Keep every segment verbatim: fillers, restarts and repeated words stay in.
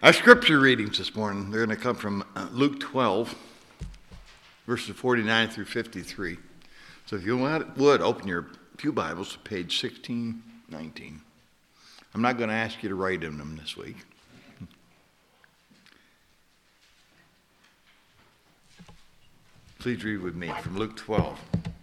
Our scripture readings this morning, they're going to come from uh, Luke twelve, verses forty-nine through fifty-three. So if you want, would, open your pew Bibles to page sixteen nineteen. I'm not going to ask you to write in them this week. Please read with me from Luke twelve.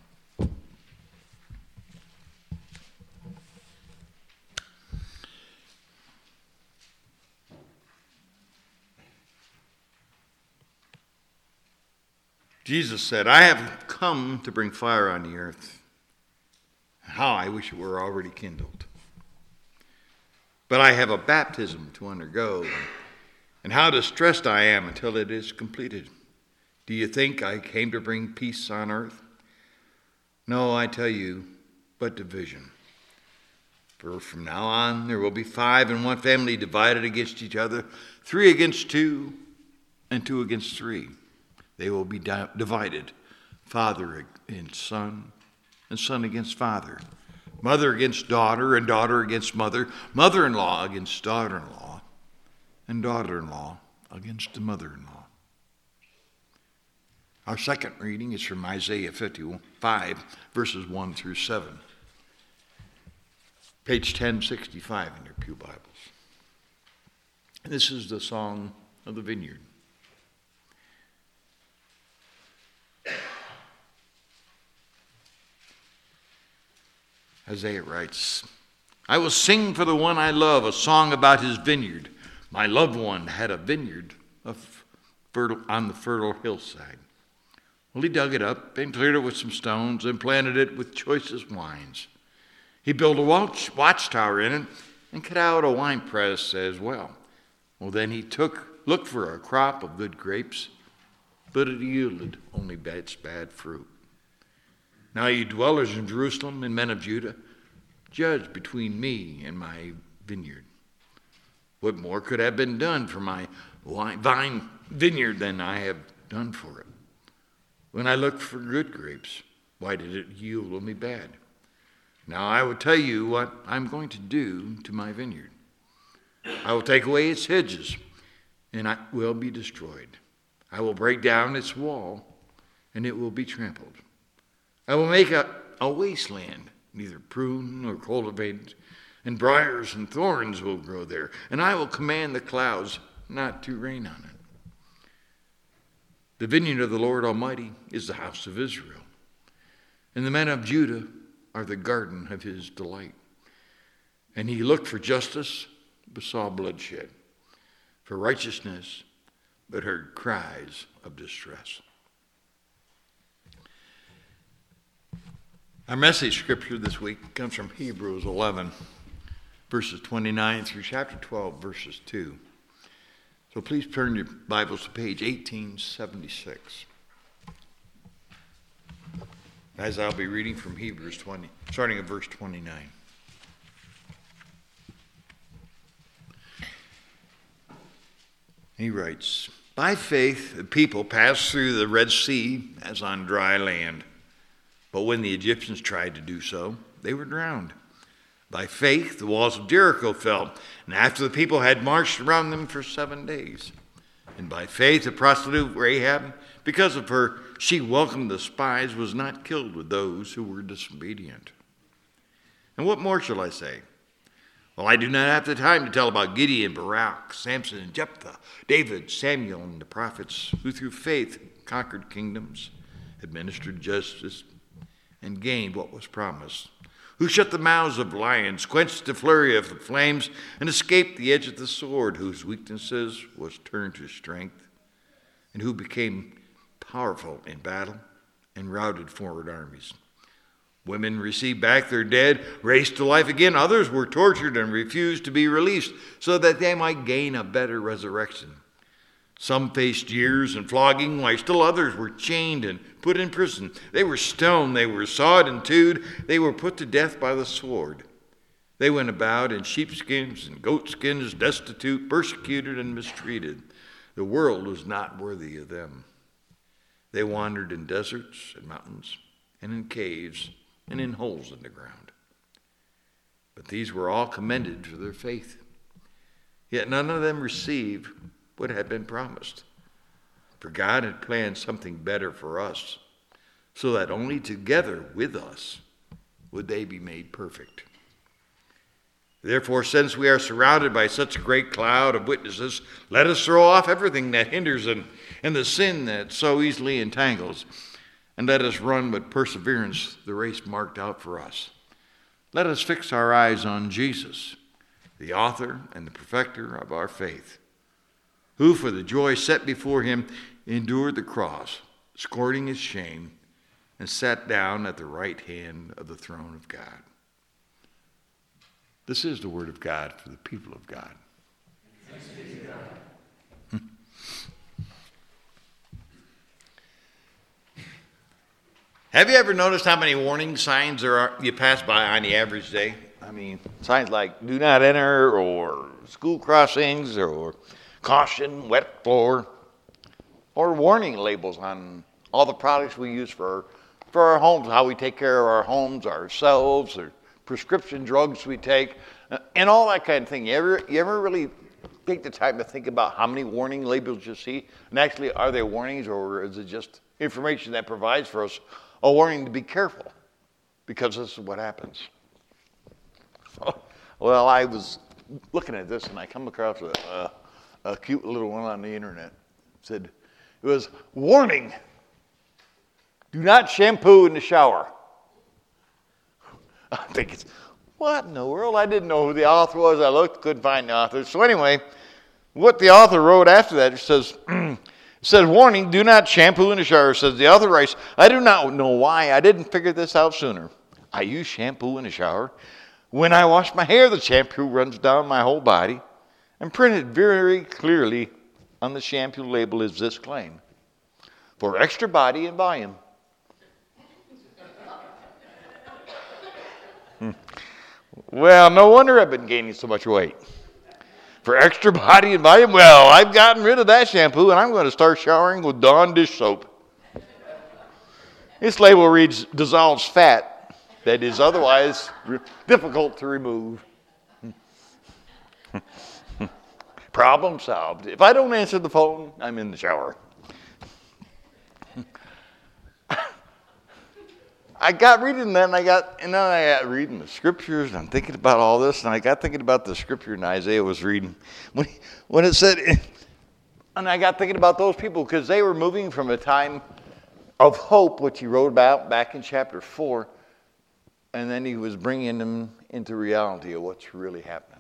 Jesus said, I have come to bring fire on the earth. How I wish it were already kindled. But I have a baptism to undergo, and how distressed I am until it is completed. Do you think I came to bring peace on earth? No, I tell you, but division. For from now on there will be five in one family divided against each other, three against two, and two against three. They will be di- divided, father and son, and son against father, mother against daughter, and daughter against mother, mother-in-law against daughter-in-law, and daughter-in-law against the mother-in-law. Our second reading is from Isaiah fifty-five, verses one through seven. Page ten sixty-five in your pew Bibles. And this is the song of the vineyard. Isaiah writes, I will sing for the one I love a song about his vineyard. My loved one had a vineyard of fertile, on the fertile hillside. Well, he dug it up and cleared it with some stones and planted it with choicest wines. He built a watch, watchtower in it and cut out a winepress as well. Well, then he took looked for a crop of good grapes, but it yielded only bad, bad fruit. Now, you dwellers in Jerusalem and men of Judah, judge between me and my vineyard. What more could have been done for my vine vineyard than I have done for it? When I looked for good grapes, why did it yield only bad? Now I will tell you what I'm going to do to my vineyard. I will take away its hedges, and it will be destroyed. I will break down its wall, and it will be trampled. I will make a, a wasteland, neither prune nor cultivated, and briars and thorns will grow there, and I will command the clouds not to rain on it. The vineyard of the Lord Almighty is the house of Israel, and the men of Judah are the garden of his delight. And he looked for justice, but saw bloodshed, for righteousness, but heard cries of distress. Our message scripture this week comes from Hebrews eleven, verses twenty-nine through chapter twelve, verses two. So please turn your Bibles to page eighteen seventy-six. As I'll be reading from Hebrews twenty, starting at verse twenty-nine. He writes, by faith the people passed through the Red Sea as on dry land. But when the Egyptians tried to do so, they were drowned. By faith, the walls of Jericho fell, and after the people had marched around them for seven days. And by faith, the prostitute Rahab, because of her, she welcomed the spies, was not killed with those who were disobedient. And what more shall I say? Well, I do not have the time to tell about Gideon, Barak, Samson, and Jephthah, David, Samuel, and the prophets, who through faith conquered kingdoms, administered justice, and gained what was promised, who shut the mouths of lions, quenched the flurry of the flames, and escaped the edge of the sword, whose weaknesses was turned to strength, and who became powerful in battle and routed foreign armies. Women received back their dead, raised to life again. Others were tortured and refused to be released so that they might gain a better resurrection. Some faced jeers and flogging, while still others were chained and put in prison. They were stoned, they were sawed and hewed, they were put to death by the sword. They went about in sheepskins and goatskins, destitute, persecuted, and mistreated. The world was not worthy of them. They wandered in deserts and mountains, and in caves, and in holes in the ground. But these were all commended for their faith. Yet none of them received what had been promised. For God had planned something better for us, so that only together with us would they be made perfect. Therefore, since we are surrounded by such a great cloud of witnesses, let us throw off everything that hinders and, and the sin that so easily entangles, and let us run with perseverance the race marked out for us. Let us fix our eyes on Jesus, the author and the perfecter of our faith, who for the joy set before him endured the cross, scorning its shame, and sat down at the right hand of the throne of God. This is the word of God for the people of God. Thanks be to God. Have you ever noticed how many warning signs there are you pass by on the average day? I mean, signs like do not enter, or school crossings, or caution, wet floor, or warning labels on all the products we use for, for our homes, how we take care of our homes, ourselves, or prescription drugs we take, and all that kind of thing. You ever, you ever really take the time to think about how many warning labels you see? And actually, are they warnings, or is it just information that provides for us a warning to be careful? Because this is what happens. Well, I was looking at this, and I come across a, a, a cute little one on the internet. It said, it was, warning, do not shampoo in the shower. I think it's, what in the world? I didn't know who the author was. I looked, couldn't find the author. So anyway, what the author wrote after that, it says, it says, warning, do not shampoo in the shower. It says, the author writes, I do not know why I didn't figure this out sooner. I use shampoo in the shower. When I wash my hair, the shampoo runs down my whole body. And printed very clearly on the shampoo label is this claim: for extra body and volume. Well, no wonder I've been gaining so much weight. For extra body and volume, well, I've gotten rid of that shampoo, and I'm going to start showering with Dawn dish soap. This label reads, dissolves fat that is otherwise re- difficult to remove. Problem solved. If I don't answer the phone, I'm in the shower. I got reading that, and I got, and then I got reading the scriptures, and I'm thinking about all this, and I got thinking about the scripture in Isaiah was reading when when it said, and I got thinking about those people because they were moving from a time of hope, which he wrote about back in chapter four, and then he was bringing them into reality of what's really happening.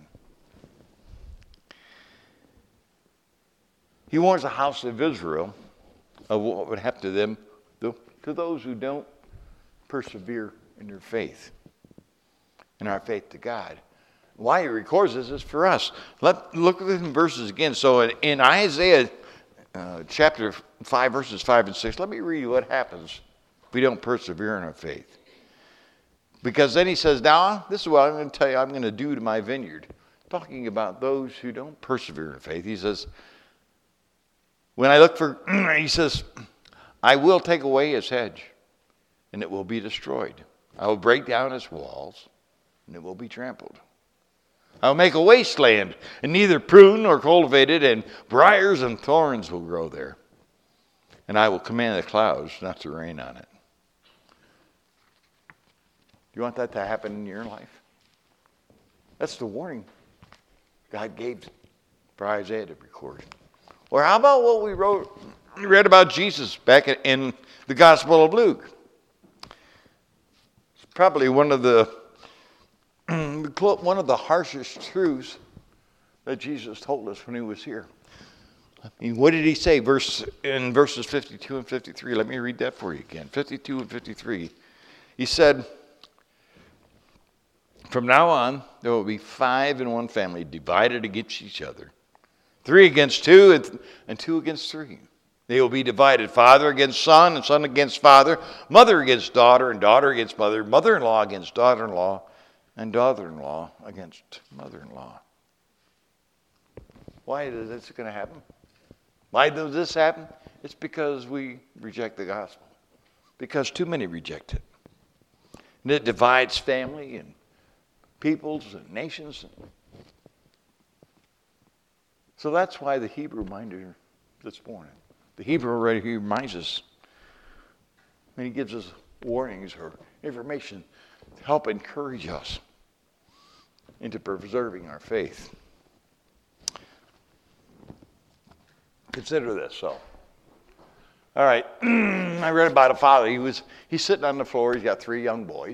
He warns the house of Israel of what would happen to them, to those who don't persevere in their faith, in our faith to God. Why he records this is for us. Let look at the verses again. So in, in Isaiah uh, chapter five, verses five and six, let me read you what happens if we don't persevere in our faith. Because then he says, now, this is what I'm going to tell you I'm going to do to my vineyard. Talking about those who don't persevere in faith. He says, when I look for, he says, I will take away his hedge, and it will be destroyed. I will break down its walls, and it will be trampled. I will make a wasteland, and neither prune nor cultivated, and briars and thorns will grow there. And I will command the clouds not to rain on it. Do you want that to happen in your life? That's the warning God gave for Isaiah to record. Or how about what we wrote, we read about Jesus back in the Gospel of Luke? It's probably one of the one of the harshest truths that Jesus told us when he was here. I mean, what did he say? Verse in verses fifty-two and fifty-three. Let me read that for you again. fifty-two and fifty-three. He said, from now on, there will be five in one family divided against each other. Three against two, and, and two against three. They will be divided, father against son, and son against father, mother against daughter, and daughter against mother, mother-in-law against daughter-in-law, and daughter-in-law against mother-in-law. Why is this going to happen? Why does this happen? It's because we reject the gospel. Because too many reject it. And it divides family and peoples and nations. So that's why the Hebrew reminder this morning. The Hebrew already he reminds us, and he gives us warnings or information to help encourage us into preserving our faith. Consider this, so. All right, I read about a father. He was he's sitting on the floor. He's got three young boys.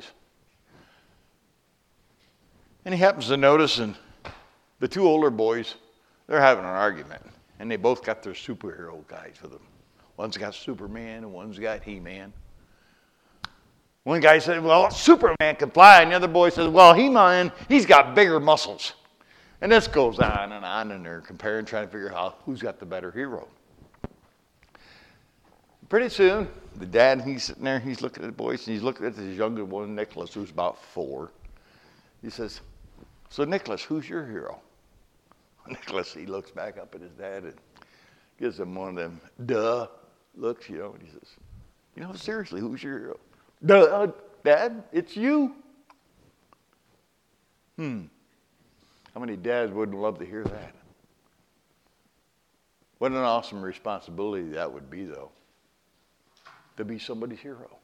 And he happens to notice, and the two older boys, they're having an argument. And they both got their superhero guys with them. One's got Superman and one's got He-Man. One guy said, well, Superman can fly. And the other boy says, well, He-Man, he's got bigger muscles. And this goes on and on, and they're comparing, trying to figure out who's got the better hero. Pretty soon, the dad, he's sitting there, he's looking at the boys, and he's looking at his younger one, Nicholas, who's about four. He says, so Nicholas, who's your hero? Nicholas, he looks back up at his dad and gives him one of them duh looks, you know, and he says, you know, seriously, who's your hero? Duh, Dad, it's you. Hmm. How many dads wouldn't love to hear that? What an awesome responsibility that would be, though, to be somebody's hero.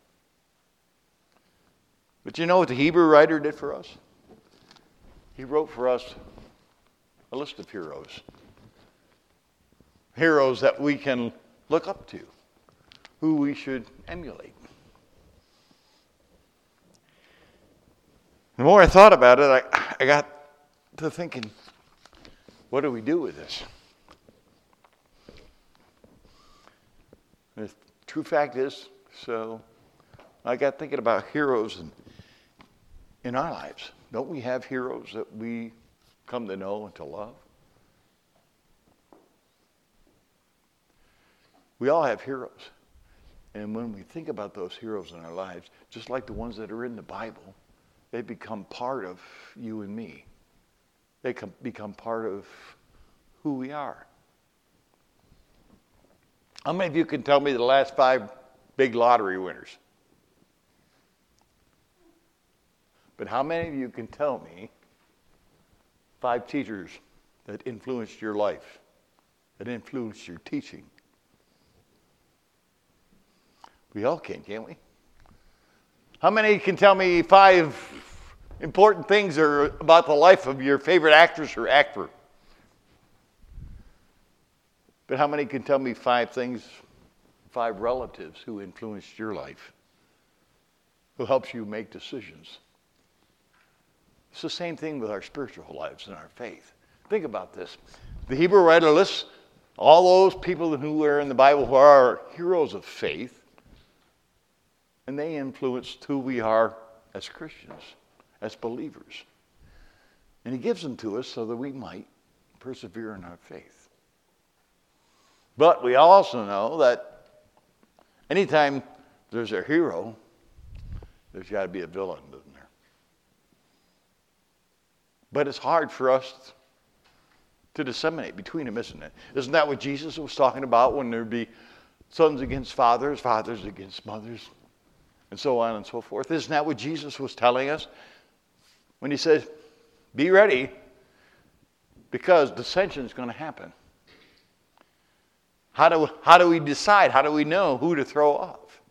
But you know what the Hebrew writer did for us? He wrote for us a list of heroes. Heroes that we can look up to, who we should emulate. The more I thought about it, I, I got to thinking, what do we do with this? The true fact is, so I got thinking about heroes in, in our lives. Don't we have heroes that we come to know and to love? We all have heroes. And when we think about those heroes in our lives, just like the ones that are in the Bible, they become part of you and me. They com- become part of who we are. How many of you can tell me the last five big lottery winners? But how many of you can tell me five teachers that influenced your life, that influenced your teaching? We all can, can't we? How many can tell me five important things are about the life of your favorite actress or actor? But how many can tell me five things, five relatives who influenced your life, who helps you make decisions? It's the same thing with our spiritual lives and our faith. Think about this. The Hebrew writer lists all those people who are in the Bible who are heroes of faith, and they influenced who we are as Christians, as believers. And he gives them to us so that we might persevere in our faith. But we also know that anytime there's a hero, there's got to be a villain, doesn't there? But it's hard for us to disseminate between them, isn't it? Isn't that what Jesus was talking about when there'd be sons against fathers, fathers against mothers, and so on and so forth? Isn't that what Jesus was telling us when he said, be ready because dissension is going to happen? How do, how do we decide? How do we know who to throw off?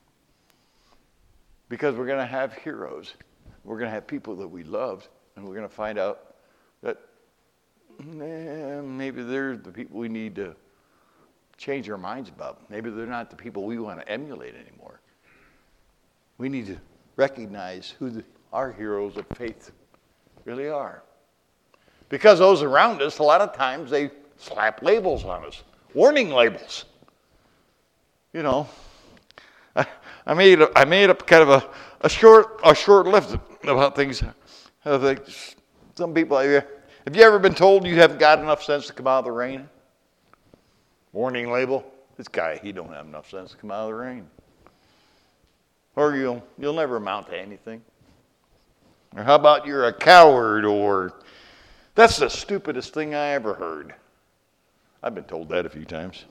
Because we're going to have heroes. We're going to have people that we loved, and we're going to find out that eh, maybe they're the people we need to change our minds about. Maybe they're not the people we want to emulate anymore. We need to recognize who the, our heroes of faith really are. Because those around us, a lot of times, they slap labels on us. Warning labels. You know, I, I made a, I made up kind of a, a short a short list about things. Uh, like some people, have you, have you ever been told you haven't got enough sense to come out of the rain? Warning label. This guy, he don't have enough sense to come out of the rain. Or you'll you'll never amount to anything. Or how about you're a coward? Or that's the stupidest thing I ever heard. I've been told that a few times.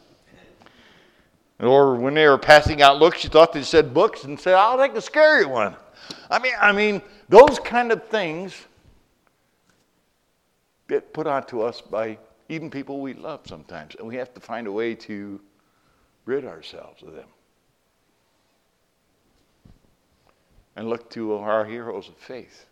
Or when they were passing out looks, you thought they said books and said, I'll take the scary one. I mean, I mean, those kind of things get put onto us by even people we love sometimes. And we have to find a way to rid ourselves of them. And look to our heroes of faith.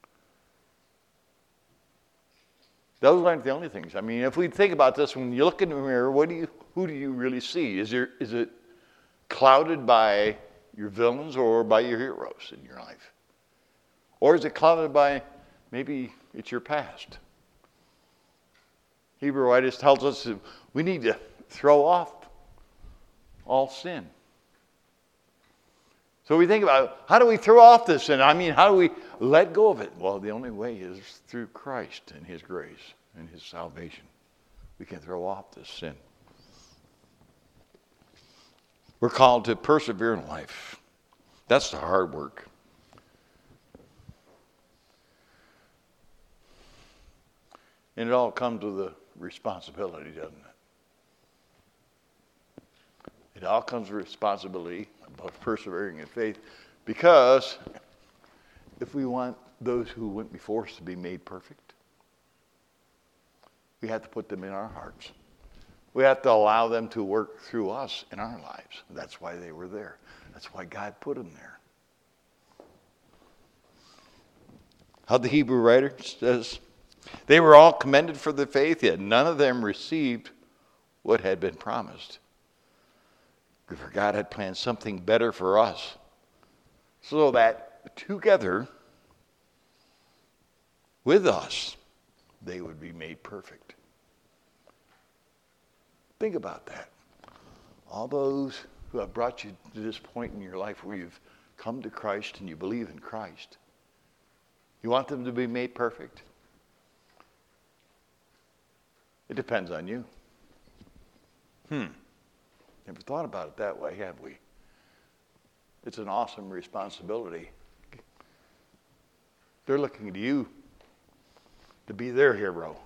Those aren't the only things. I mean, if we think about this, when you look in the mirror, what do you, who do you really see? Is there, is it clouded by your villains or by your heroes in your life? Or is it clouded by maybe it's your past? Hebrew writers tells us that we need to throw off all sin. So we think about, how do we throw off this sin? I mean, how do we let go of it? Well, the only way is through Christ and His grace and His salvation. We can throw off this sin. We're called to persevere in life. That's the hard work. And it all comes with a responsibility, doesn't it? It all comes with responsibility about persevering in faith, because if we want those who went before us to be made perfect, we have to put them in our hearts. We have to allow them to work through us in our lives. That's why they were there. That's why God put them there. How the Hebrew writer says, they were all commended for their faith, yet none of them received what had been promised. For God had planned something better for us, so that together with us, they would be made perfect. Think about that. All those who have brought you to this point in your life where you've come to Christ and you believe in Christ, you want them to be made perfect? It depends on you. Hmm. Never thought about it that way, have we? It's an awesome responsibility. They're looking to you to be their hero.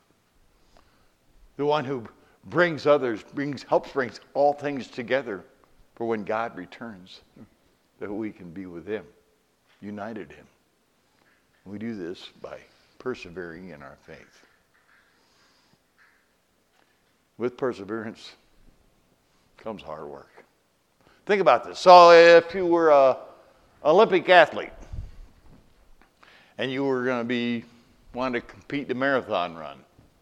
The one who brings others, brings, helps brings all things together for when God returns, that we can be with Him, united Him. We do this by persevering in our faith. With perseverance comes hard work. Think about this. So if you were an Olympic athlete and you were going to be wanting to compete the marathon run,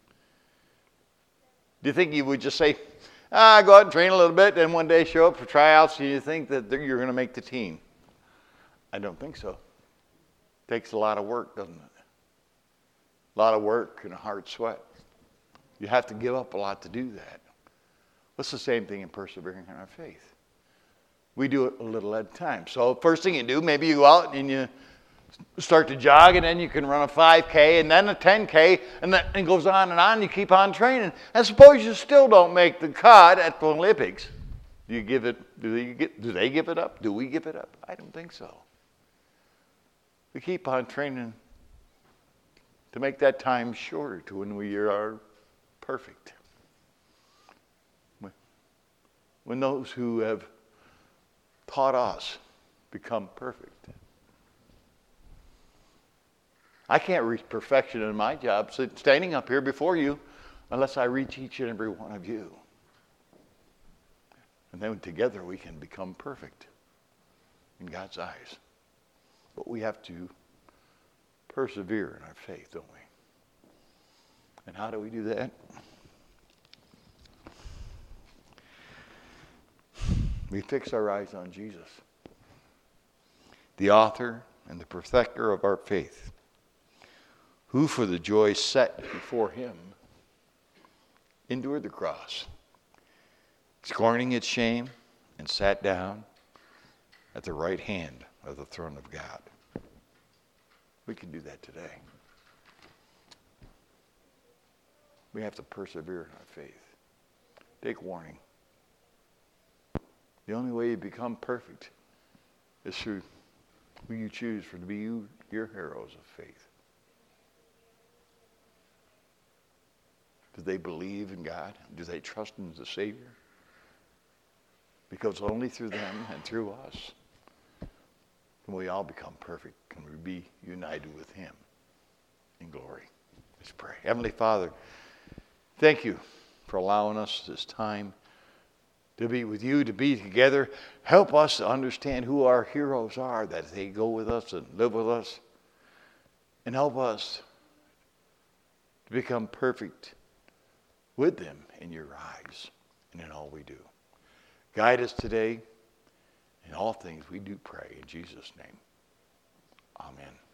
do you think you would just say, ah, go out and train a little bit, and one day show up for tryouts, and you think that you're going to make the team? I don't think so. It takes a lot of work, doesn't it? A lot of work and a hard sweat. You have to give up a lot to do that. It's the same thing in persevering in our faith. We do it a little at a time. So first thing you do, maybe you go out and you start to jog, and then you can run a five K and then a ten K, and that and goes on and on. You keep on training. And suppose you still don't make the cut at the Olympics. Do you give it? Do they get? Do they give it up? Do we give it up? I don't think so. We keep on training to make that time shorter to when we are perfect. When those who have taught us become perfect. I can't reach perfection in my job standing up here before you unless I reach each and every one of you. And then together we can become perfect in God's eyes. But we have to persevere in our faith, don't we? And how do we do that? We fix our eyes on Jesus, the author and the perfecter of our faith, who for the joy set before Him endured the cross, scorning its shame, and sat down at the right hand of the throne of God. We can do that today. We have to persevere in our faith. Take warning. The only way you become perfect is through who you choose for to be you, your heroes of faith. Do they believe in God? Do they trust Him as a Savior? Because only through them and through us can we all become perfect. Can we be united with Him in glory? Let's pray. Heavenly Father, Thank you for allowing us this time to be with you, to be together. Help us to understand who our heroes are, that they go with us and live with us. And help us to become perfect with them in your eyes and in all we do. Guide us today in all things we do pray. In Jesus' name, amen.